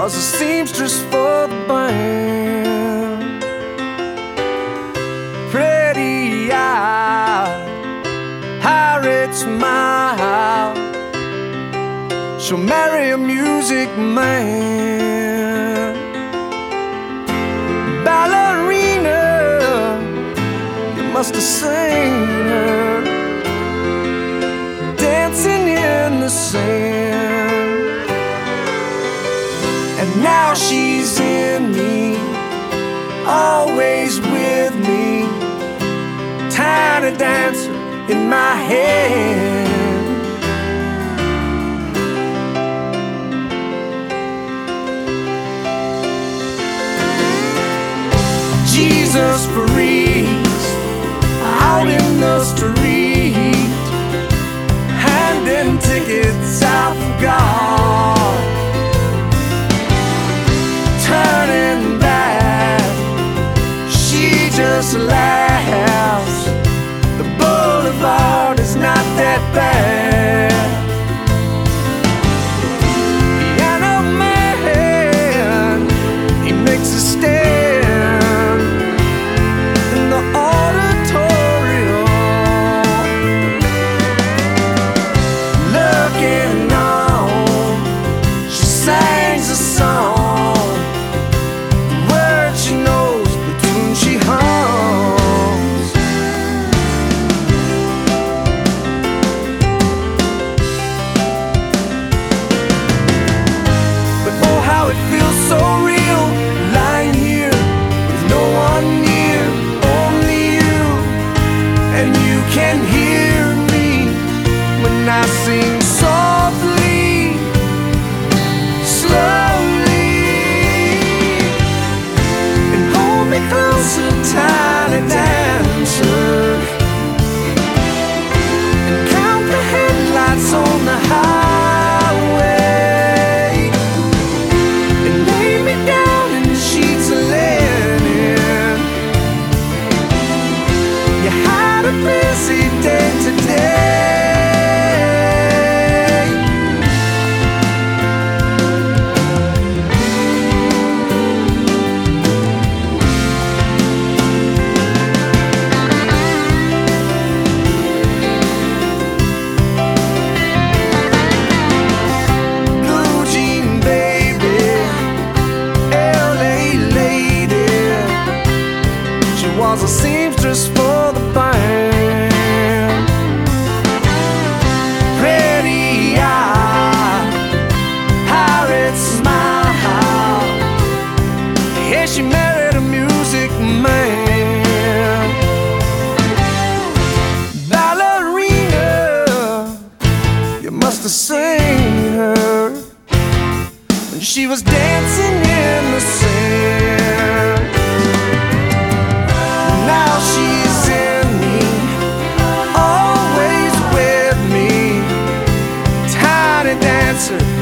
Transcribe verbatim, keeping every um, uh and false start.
was a seamstress for the band. Pretty eye, Harriet smile, she'll marry a music man. Ballerina, you must have seen her dancing in the sand. And now she's in me, always with me, tiny dancer in my hand. Jesus freeze out in the street, handing tickets out for God. Turning back, she just laughs. The boulevard is not that bad. Piano man, he makes a stand in the auditorium, looking on, she sings a song. She knows the tune she hums. But oh, how it feels so real, lying here with no one near, only you, and you can hear me when I sing softly, slowly. Closer, tiny dancer, and count the headlights on the highway, and lay me down in sheets of linen. You had a busy day today. Was a seamstress for the band. Pretty eye, Harriet smile, yeah, she married a music man. Ballerina, you must have seen her when she was dancing in the sand. Now she's in me, always with me, tiny dancer